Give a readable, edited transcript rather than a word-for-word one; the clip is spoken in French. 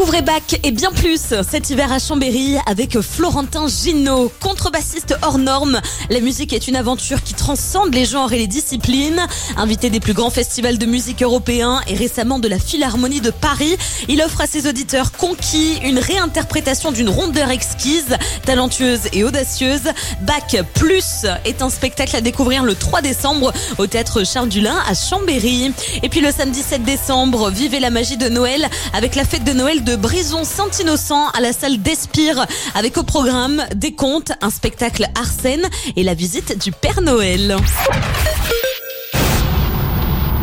Découvrez Bach et bien plus cet hiver à Chambéry avec Florentin Ginaud, contrebassiste hors norme. La musique est une aventure qui transcende les genres et les disciplines. Invité des plus grands festivals de musique européens et récemment de la Philharmonie de Paris, il offre à ses auditeurs conquis une réinterprétation d'une rondeur exquise, talentueuse et audacieuse. Bach Plus est un spectacle à découvrir le 3 décembre au théâtre Charles Dulin à Chambéry. Et puis le samedi 7 décembre, vivez la magie de Noël avec la fête de Noël de Brison-Saint-Innocent à la salle d'Espire, avec au programme des contes, un spectacle Arsène et la visite du Père Noël.